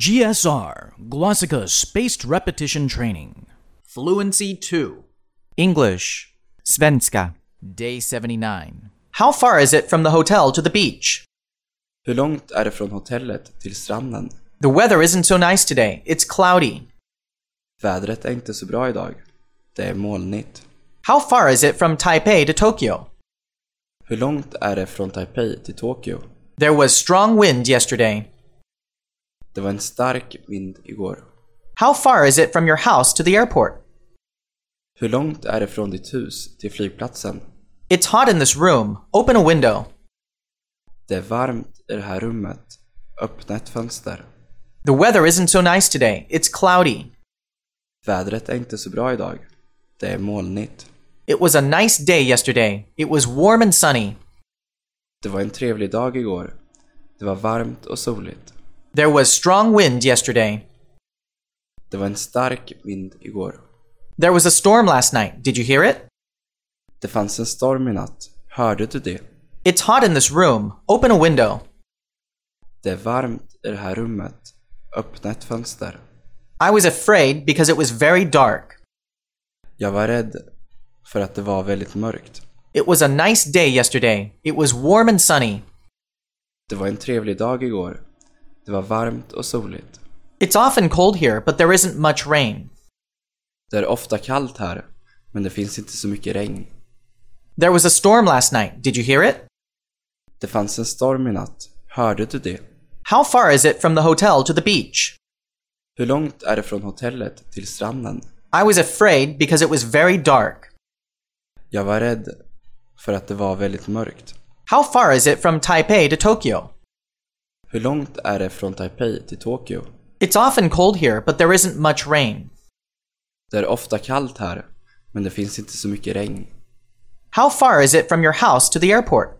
GSR, Glossika Spaced Repetition Training. Fluency 2. English. Svenska. Day 79. How far is it from the hotel to the beach? Hur långt är det från hotellet till stranden? The weather isn't so nice today. It's cloudy. Vädret är inte så bra idag. Det är molnigt. How far is it from Taipei to Tokyo? Hur långt är det från Taipei till Tokyo? There was strong wind yesterday. Det var en stark vind igår. How far is it from your house to the airport? Hur långt är det från ditt hus till flygplatsen? It's hot in this room. Open a window. Det är varmt i det här rummet. Öppna ett fönster. The weather isn't so nice today. It's cloudy. Vädret är inte så bra idag. Det är molnigt. It was a nice day yesterday. It was warm and sunny. Det var en trevlig dag igår. Det var varmt och soligt. There was strong wind yesterday. Det var en stark vind igår. There was a storm last night. Did you hear it? Det fanns en storm i natt. Hörde du det? It's hot in this room. Open a window. Det är varmt i det här rummet. Öppna ett fönster. I was afraid because it was very dark. Jag var rädd för att det var väldigt mörkt. It was a nice day yesterday. It was warm and sunny. Det var en trevlig dag igår. Det var varmt och soligt. It's often cold here, but there isn't much rain. Det är ofta kallt här, men det finns inte så mycket regn. There was a storm last night. Did you hear it? Det fanns en storm i natt. Hörde du det? How far is it from the hotel to the beach? Hur långt är det från hotellet till stranden? I was afraid because it was very dark. Jag var rädd för att det var väldigt mörkt. How far is it from Taipei to Tokyo? Hur långt är det från Taipei till Tokyo? It's often cold here, but there isn't much rain. Det är ofta kallt här, men det finns inte så mycket regn. How far is it from your house to the airport?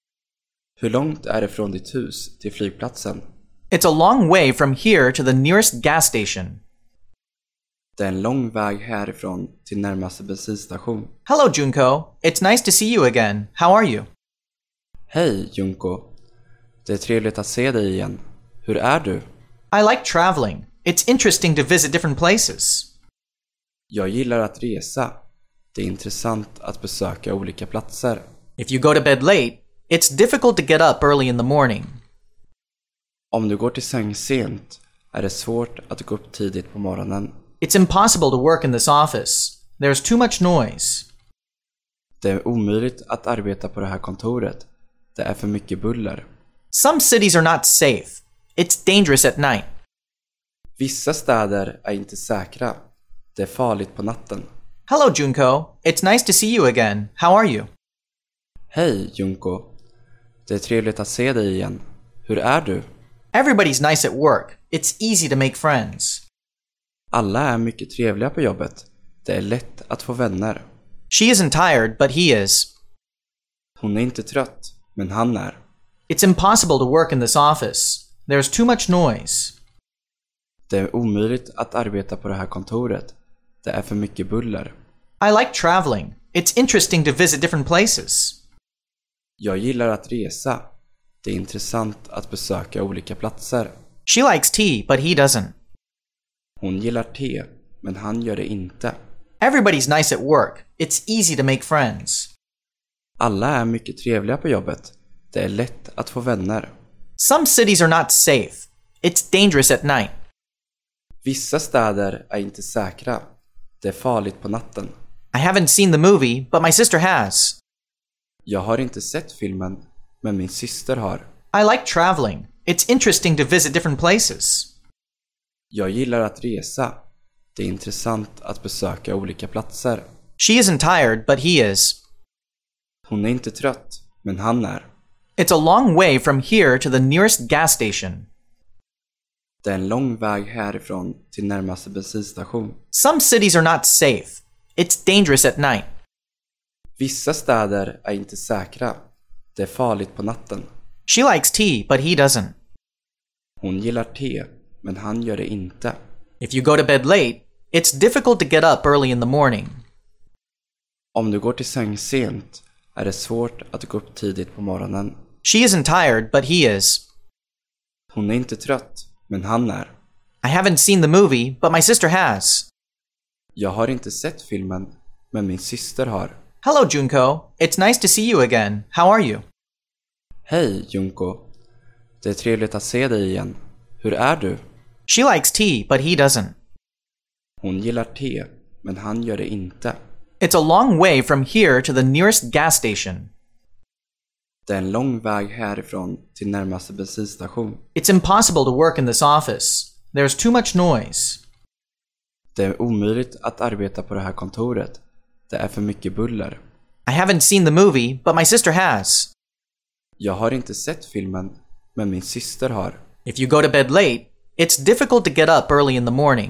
Hur långt är det från ditt hus till flygplatsen? It's a long way from here to the nearest gas station. Det är en lång väg härifrån till närmaste bensinstation. Hello, Junko. It's nice to see you again. How are you? Hej, Junko. Det är trevligt att se dig igen. Hur är du? I like traveling. It's interesting to visit different places. Jag gillar att resa. Det är intressant att besöka olika platser. If you go to bed late, it's difficult to get up early in the morning. Om du går till säng sent är det svårt att gå upp tidigt på morgonen. It's impossible to work in this office. There's too much noise. Det är omöjligt att arbeta på det här kontoret. Det är för mycket buller. Some cities are not safe. It's dangerous at night. Vissa städer är inte säkra. Det är farligt på natten. Hello, Junko. It's nice to see you again. How are you? Hej, Junko. Det är trevligt att se dig igen. Hur är du? Everybody's nice at work. It's easy to make friends. Alla är mycket trevliga på jobbet. Det är lätt att få vänner. She isn't tired, but he is. Hon är inte trött, men han är. It's impossible to work in this office. There's too much noise. Det är omöjligt att arbeta på det här kontoret. Det är för mycket buller. I like traveling. It's interesting to visit different places. Jag gillar att resa. Det är intressant att besöka olika platser. She likes tea, but he doesn't. Hon gillar te, men han gör det inte. Everybody's nice at work. It's easy to make friends. Alla är mycket trevliga på jobbet. Det är lätt att få vänner. Some cities are not safe. It's dangerous at night. Vissa städer är inte säkra. Det är farligt på natten. I haven't seen the movie, but my sister has. Jag har inte sett filmen, men min syster har. I like traveling. It's interesting to visit different places. Jag gillar att resa. Det är intressant att besöka olika platser. She isn't tired, but he is. Hon är inte trött, men han är. It's a long way from here to the nearest gas station. Det är en lång väg härifrån till närmaste bensinstation. Some cities are not safe. It's dangerous at night. Vissa städer är inte säkra. Det är farligt på natten. She likes tea, but he doesn't. Hon gillar te, men han gör det inte. If you go to bed late, it's difficult to get up early in the morning. Om du går till säng sent är det svårt att gå upp tidigt på morgonen. She isn't tired, but he is. Hon är inte trött, men han är. I haven't seen the movie, but my sister has. Jag har inte sett filmen, men min syster har. Hello, Junko. It's nice to see you again. How are you? Hej, Junko. Det är trevligt att se dig igen. Hur är du? She likes tea, but he doesn't. Hon gillar te, men han gör det inte. It's a long way from here to the nearest gas station. Det är en lång väg härifrån till närmaste bensinstation. It's impossible to work in this office. There's too much noise. Det är omöjligt att arbeta på det här kontoret. Det är för mycket buller. I haven't seen the movie, but my sister has. Jag har inte sett filmen, men min syster har. If you go to bed late, it's difficult to get up early in the morning.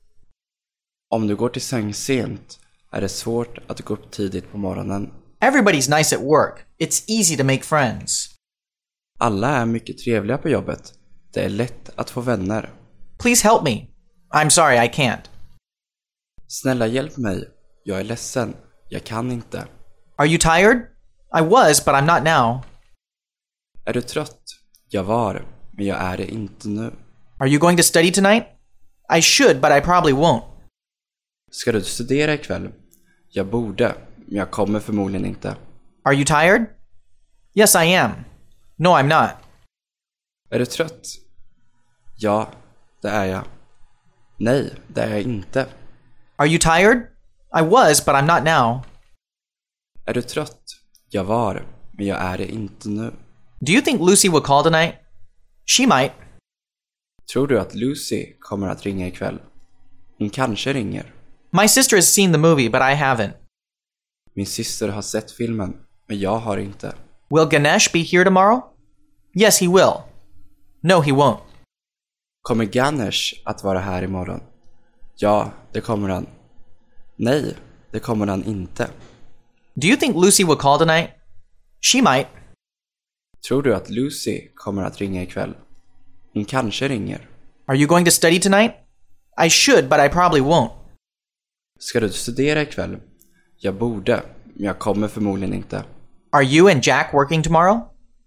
Om du går till säng sent är det svårt att gå upp tidigt på morgonen. Everybody's nice at work. It's easy to make friends. Alla är mycket trevliga på jobbet. Det är lätt att få vänner. Please help me. I'm sorry, I can't. Snälla hjälp mig. Jag är ledsen. Jag kan inte. Are you tired? I was, but I'm not now. Är du trött? Jag var, men jag är det inte nu. Are you going to study tonight? I should, but I probably won't. Ska du studera ikväll? Jag borde, men jag kommer förmodligen inte. Are you tired? Yes, I am. No, I'm not. Är du trött? Ja, det är jag. Nej, det är jag inte. Are you tired? I was, but I'm not now. Är du trött? Jag var, men jag är det inte nu. Do you think Lucy will call tonight? She might. Tror du att Lucy kommer att ringa ikväll? Hon kanske ringer. My sister has seen the movie, but I haven't. Min syster har sett filmen, men jag har inte. Will Ganesh be here tomorrow? Yes, he will. No, he won't. Kommer Ganesh att vara här imorgon? Ja, det kommer han. Nej, det kommer han inte. Do you think Lucy will call tonight? She might. Tror du att Lucy kommer att ringa ikväll? Hon kanske ringer. Are you going to study tonight? I should, but I probably won't. Ska du studera ikväll? Jag borde, men jag kommer förmodligen inte. Are you and Jack working tomorrow?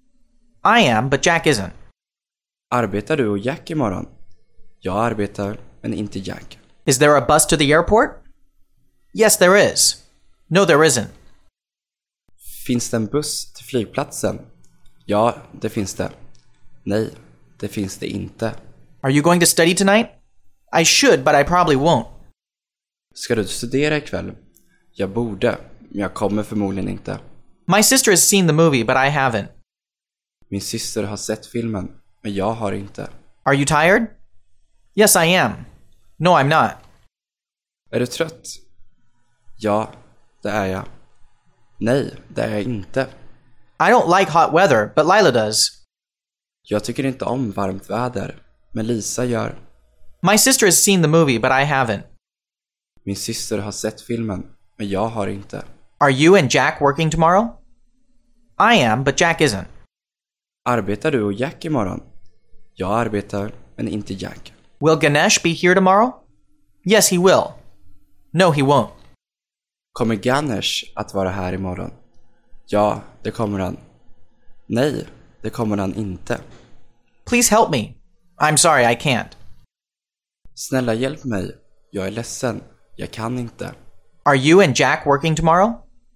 I am, but Jack isn't. Arbetar du och Jack imorgon? Jag arbetar, men inte Jack. Is there a bus to the airport? Yes, there is. No, there isn't. Finns det en buss till flygplatsen? Ja, det finns det. Nej, det finns det inte. Are you going to study tonight? I should, but I probably won't. Ska du studera ikväll? Jag borde, men jag kommer förmodligen inte. My sister has seen the movie, but I haven't. Min syster har sett filmen, men jag har inte. Are you tired? Yes, I am. No, I'm not. Är du trött? Ja, det är jag. Nej, det är jag inte. I don't like hot weather, but Lila does. Jag tycker inte om varmt väder, men Lisa gör. My sister has seen the movie, but I haven't. Min syster har sett filmen, men jag har inte. Are you and Jack working tomorrow? I am, but Jack isn't. Arbetar du och Jack imorgon? Jag arbetar, men inte Jack. Will Ganesh be here tomorrow? Yes, he will. No, he won't. Kommer Ganesh att vara här imorgon? Ja, det kommer han. Nej, det kommer han inte. Please help me. I'm sorry, I can't. Snälla hjälp mig. Jag är ledsen. Jag kan inte. Are you and Jack working tomorrow?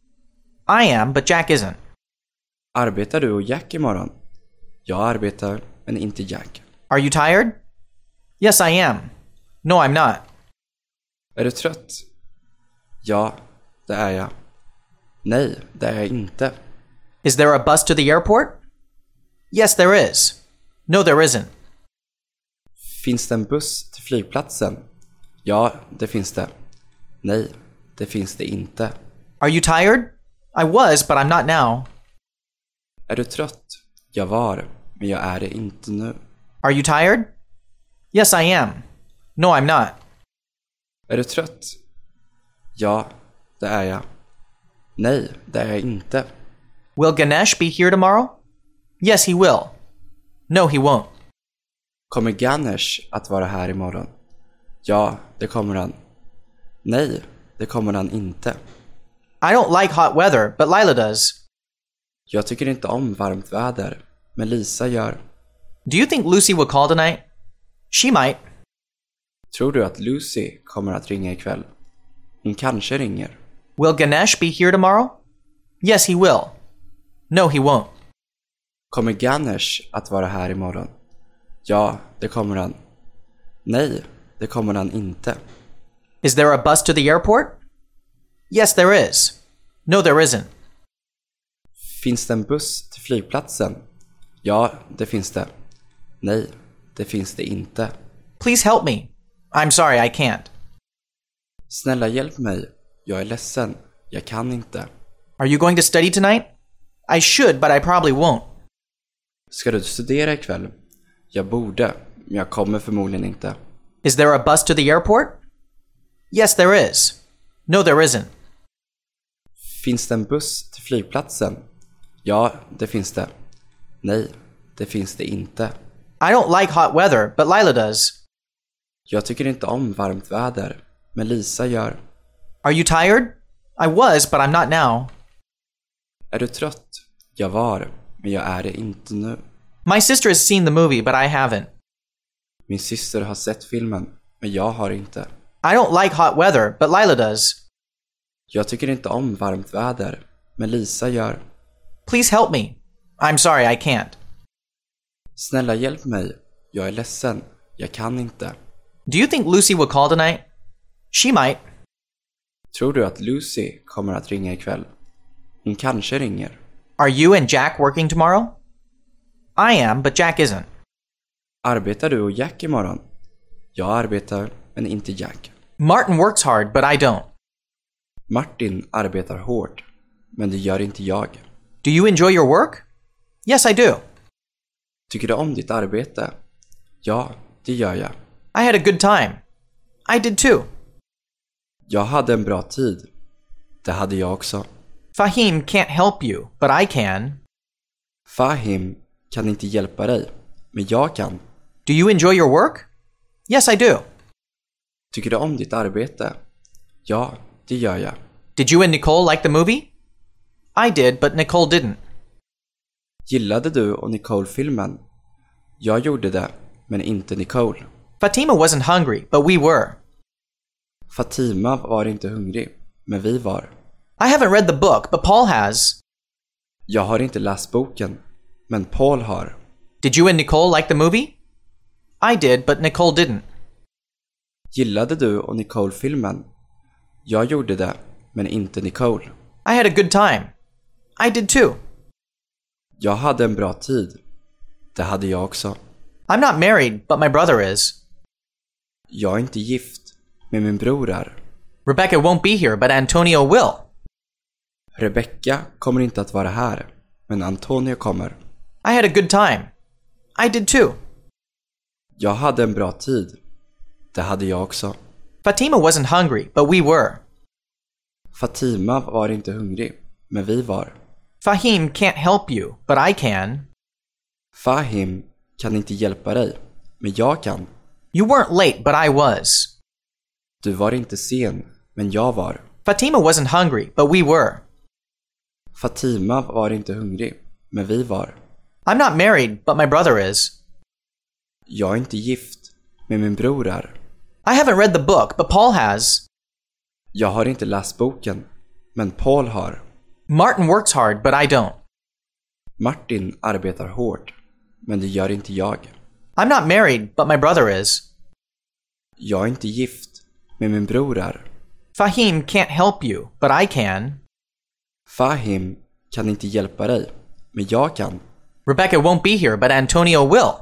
I am, but Jack isn't. Arbetar du och Jack imorgon? Jag arbetar, men inte Jack. Are you tired? Yes, I am. No, I'm not. Är du trött? Ja, det är jag. Nej, det är jag inte. Is there a bus to the airport? Yes, there is. No, there isn't. Finns det en buss till flygplatsen? Ja, det finns det. Nej, det finns det inte. Are you tired? I was, but I'm not now. Är du trött? Jag var, men jag är det inte nu. Are you tired? Yes, I am. No, I'm not. Är du trött? Ja, det är jag. Nej, det är jag inte. Will Ganesh be here tomorrow? Yes, he will. No, he won't. Kommer Ganesh att vara här imorgon? Ja, det kommer han. Nej, det kommer han inte. I don't like hot weather, but Lila does. Jag tycker inte om varmt väder, men Lisa gör. Do you think Lucy will call tonight? She might. Tror du att Lucy kommer att ringa ikväll? Hon kanske ringer. Will Ganesh be here tomorrow? Yes, he will. No, he won't. Kommer Ganesh att vara här imorgon? Ja, det kommer han. Nej, det kommer han inte. Is there a bus to the airport? Yes, there is. No, there isn't. Finns det en buss till flygplatsen? Ja, det finns det. Nej, det finns det inte. Please help me. I'm sorry, I can't. Snälla hjälp mig. Jag är ledsen. Jag kan inte. Are you going to study tonight? I should, but I probably won't. Ska du studera ikväll? Jag borde, men jag kommer förmodligen inte. Is there a bus to the airport? Yes, there is. No, there isn't. Finns det en buss till flygplatsen? Ja, det finns det. Nej, det finns det inte. I don't like hot weather, but Lila does. Jag tycker inte om varmt väder, men Lisa gör. Are you tired? I was, but I'm not now. Är du trött? Jag var, men jag är det inte nu. My sister has seen the movie, but I haven't. Min syster har sett filmen, men jag har inte. I don't like hot weather, but Lila does. Jag tycker inte om varmt väder, men Lisa gör. Please help me. I'm sorry, I can't. Snälla hjälp mig. Jag är ledsen. Jag kan inte. Do you think Lucy will call tonight? She might. Tror du att Lucy kommer att ringa ikväll? Hon kanske ringer. Are you and Jack working tomorrow? I am, but Jack isn't. Arbetar du och Jack imorgon? Jag arbetar, men inte Jack. Martin works hard, but I don't. Martin arbetar hårt, men det gör inte jag. Do you enjoy your work? Yes, I do. Tycker du om ditt arbete? Ja, det gör jag. I had a good time. I did too. Jag hade en bra tid. Det hade jag också. Fahim can't help you, but I can. Fahim kan inte hjälpa dig, men jag kan. Do you enjoy your work? Yes, I do. Tycker du om ditt arbete? Ja, det gör jag. Did you and Nicole like the movie? I did, but Nicole didn't. Gillade du och Nicole filmen? Jag gjorde det, men inte Nicole. Fatima wasn't hungry, but we were. Fatima var inte hungrig, men vi var. I haven't read the book, but Paul has. Jag har inte läst boken, men Paul har. Did you and Nicole like the movie? I did, but Nicole didn't. Gillade du och Nicole filmen? Jag gjorde det, men inte Nicole. I had a good time. I did too. Jag hade en bra tid. Det hade jag också. I'm not married, but my brother is. Jag är inte gift, men min bror är. Rebecca won't be here, but Antonio will. Rebecca kommer inte att vara här, men Antonio kommer. I had a good time. I did too. Jag hade en bra tid. Det hade jag också. Fatima wasn't hungry, but we were. Fatima var inte hungrig, men vi var. Fahim can't help you, but I can. Fahim kan inte hjälpa dig, men jag kan. You weren't late, but I was. Du var inte sen, men jag var. Fatima wasn't hungry, but we were. Fatima var inte hungrig, men vi var. I'm not married, but my brother is. Jag är inte gift, men min bror är. I haven't read the book, but Paul has. Jag har inte läst boken, men Paul har. Martin works hard, but I don't. Martin arbetar hårt, men det gör inte jag. I'm not married, but my brother is. Jag är inte gift, men min bror är. Fahim can't help you, but I can. Fahim kan inte hjälpa dig, men jag kan. Rebecca won't be here, but Antonio will.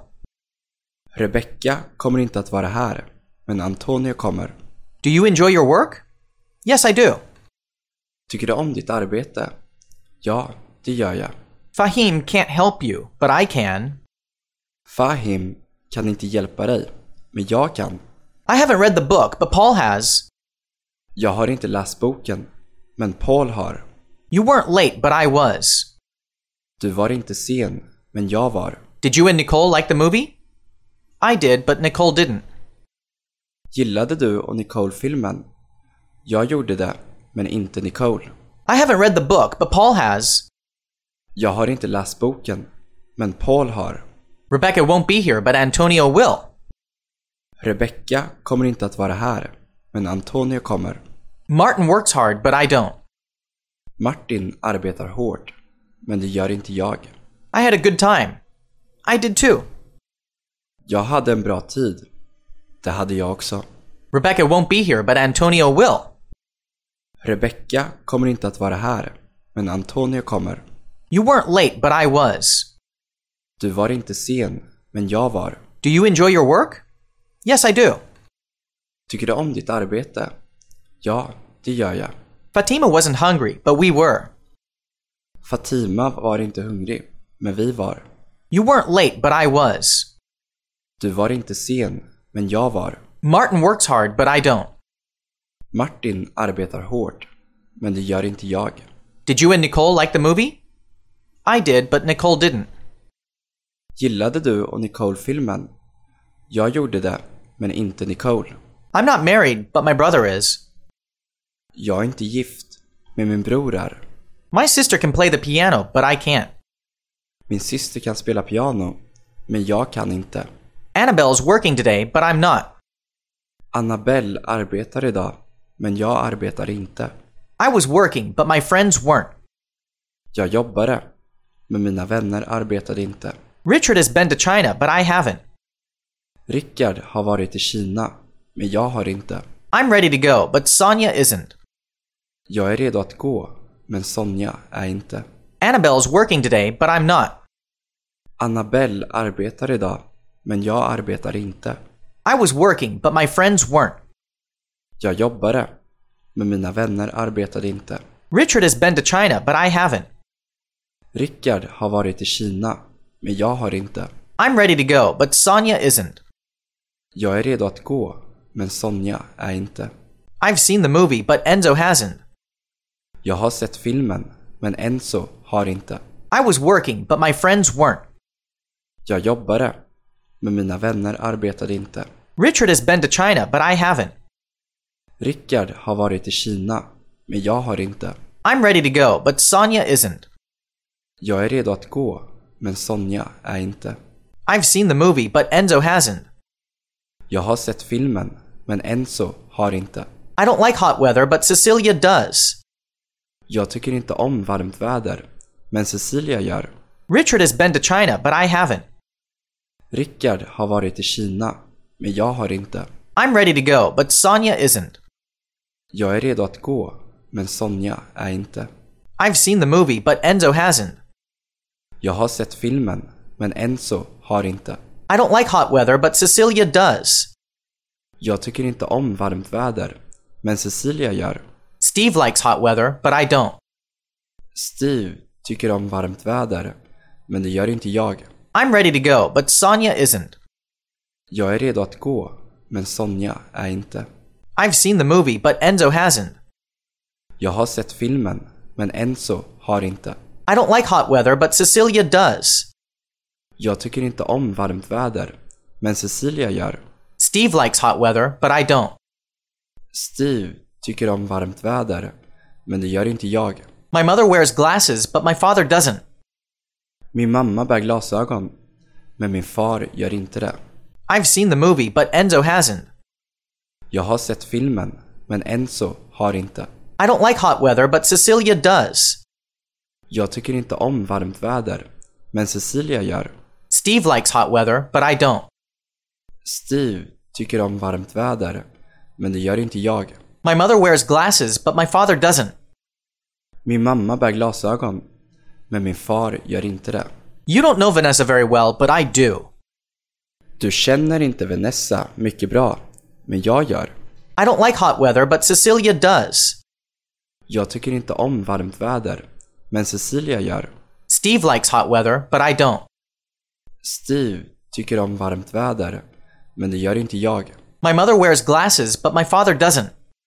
Rebecca kommer inte att vara här, men Antonio kommer. Do you enjoy your work? Yes, I do. Tycker du om ditt arbete? Ja, det gör jag. Fahim can't help you, but I can. Fahim kan inte hjälpa dig, men jag kan. I haven't read the book, but Paul has. Jag har inte läst boken, men Paul har. You weren't late, but I was. Du var inte sen, men jag var. Did you and Nicole like the movie? I did, but Nicole didn't. Gillade du och Nicole filmen? Jag gjorde det, men inte Nicole. I haven't read the book, but Paul has. Jag har inte läst boken, men Paul har. Rebecca won't be here, but Antonio will. Rebecca kommer inte att vara här, men Antonio kommer. Martin works hard, but I don't. Martin arbetar hårt, men det gör inte jag. I had a good time. I did too. Jag hade en bra tid. Det hade jag också. Rebecca won't be here, but Antonio will. Rebecca kommer inte att vara här, men Antonio kommer. You weren't late, but I was. Du var inte sen, men jag var. Do you enjoy your work? Yes, I do. Tycker du om ditt arbete? Ja, det gör jag. Fatima wasn't hungry, but we were. Fatima var inte hungrig, men vi var. You weren't late, but I was. Du var inte sen, men jag var. Martin works hard, but I don't. Martin arbetar hårt, men det gör inte jag. Did you and Nicole like the movie? I did, but Nicole didn't. Gillade du och Nicole filmen? Jag gjorde det, men inte Nicole. I'm not married, but my brother is. Jag är inte gift, men min bror är. My sister can play the piano, but I can't. Min syster kan spela piano, men jag kan inte. Annabelle's working today, but I'm not. Annabelle arbetar idag, men jag arbetar inte. I was working, but my friends weren't. Jag jobbade, men mina vänner arbetade inte. Richard has been to China, but I haven't. Rickard har varit i Kina, men jag har inte. I'm ready to go, but Sonia isn't. Jag är redo att gå, men Sonja är inte. Annabelle's working today, but I'm not. Annabelle arbetar idag, men jag arbetar inte. I was working, but my friends weren't. Jag jobbade, men mina vänner arbetade inte. Richard has been to China, but I haven't. Rickard har varit i Kina, men jag har inte. I'm ready to go, but Sonia isn't. Jag är redo att gå, men Sonja är inte. I've seen the movie, but Enzo hasn't. Jag har sett filmen, men Enzo har inte. I was working, but my friends weren't. Jag jobbade, men mina vänner arbetade inte. Richard has been to China, but I haven't. Rickard har varit i Kina, men jag har inte. I'm ready to go, but Sonia isn't. Jag är redo att gå, men Sonja är inte. I've seen the movie, but Enzo hasn't. Jag har sett filmen, men Enzo har inte. I don't like hot weather, but Cecilia does. Jag tycker inte om varmt väder, men Cecilia gör. Richard has been to China, but I haven't. Rickard har varit i Kina, men jag har inte. I'm ready to go, but Sonia isn't. Jag är redo att gå, men Sonja är inte. I've seen the movie, but Enzo hasn't. Jag har sett filmen, men Enzo har inte. I don't like hot weather, but Cecilia does. Jag tycker inte om varmt väder, men Cecilia gör. Steve likes hot weather, but I don't. Steve tycker om varmt väder, men det gör inte jag. I'm ready to go, but Sonia isn't. Jag är redo att gå, men Sonja är inte. I've seen the movie, but Enzo hasn't. Jag har sett filmen, men Enzo har inte. I don't like hot weather, but Cecilia does. Jag tycker inte om varmt väder, men Cecilia gör. Steve likes hot weather, but I don't. Steve tycker om varmt väder, men det gör inte jag. My mother wears glasses, but my father doesn't. Min mamma bär glasögon, men min far gör inte det. I've seen the movie, but Enzo hasn't. Jag har sett filmen, men Enzo har inte. I don't like hot weather, but Cecilia does. Jag tycker inte om varmt väder, men Cecilia gör. Steve likes hot weather, but I don't. Steve tycker om varmt väder, men det gör inte jag. My mother wears glasses, but my father doesn't. Min mamma bär glasögon, men min far gör inte det. You don't know Vanessa very well, but I do. Du känner inte Vanessa mycket bra, men jag gör. I don't like hot weather, but Cecilia does. Jag tycker inte om varmt väder, men Cecilia gör. Steve likes hot weather, but I don't. Steve tycker om varmt väder, men det gör inte jag. My mother wears glasses, but my father doesn't.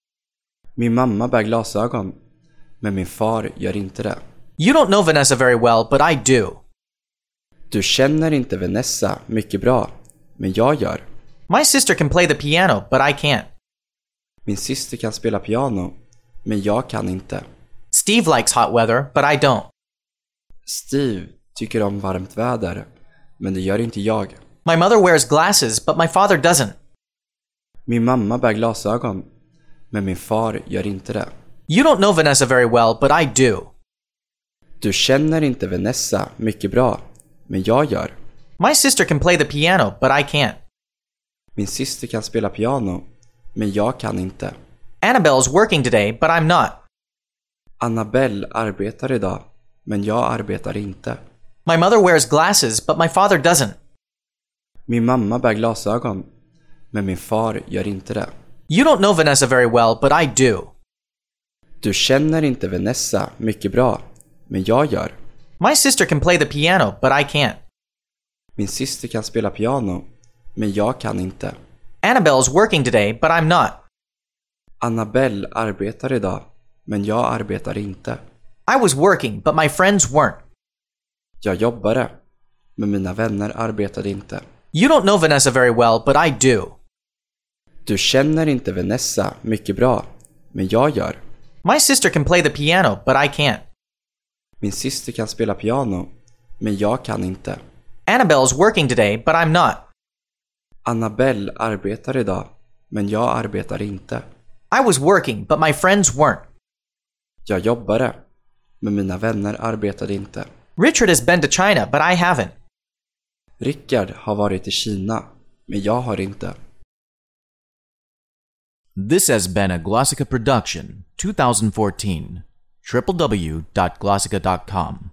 Min mamma bär glasögon, men min far gör inte det. You don't know Vanessa very well, but I do. Du känner inte Vanessa mycket bra, men jag gör. My sister can play the piano, but I can't. Min syster kan spela piano, men jag kan inte. Steve likes hot weather, but I don't. Steve tycker om varmt väder, men det gör inte jag. My mother wears glasses, but my father doesn't. Min mamma bär glasögon, men min far gör inte det. You don't know Vanessa very well, but I do. Du känner inte Vanessa mycket bra, men jag gör. My sister can play the piano, but I can't. Min syster kan spela piano, men jag kan inte. Annabelle's working today, but I'm not. Annabelle arbetar idag, men jag arbetar inte. My mother wears glasses, but my father doesn't. Min mamma bär glasögon, men min far gör inte det. You don't know Vanessa very well, but I do. Du känner inte Vanessa mycket bra, men jag gör. My sister can play the piano, but I can't. Min syster kan spela piano, men jag kan inte. Annabelle's working today, but I'm not. Annabelle arbetar idag, men jag arbetar inte. I was working, but my friends weren't. Jag jobbade, men mina vänner arbetade inte. You don't know Vanessa very well, but I do. Du känner inte Vanessa mycket bra, men jag gör. My sister can play the piano, but I can't. Min syster kan spela piano, men jag kan inte. Annabelle's working today, but I'm not. Annabelle arbetar idag, men jag arbetar inte. I was working, but my friends weren't. Jag jobbade, men mina vänner arbetade inte. Richard has been to China, but I haven't. Rickard har varit i Kina, men jag har inte. This has been a Glossica production, 2014. www.glossica.com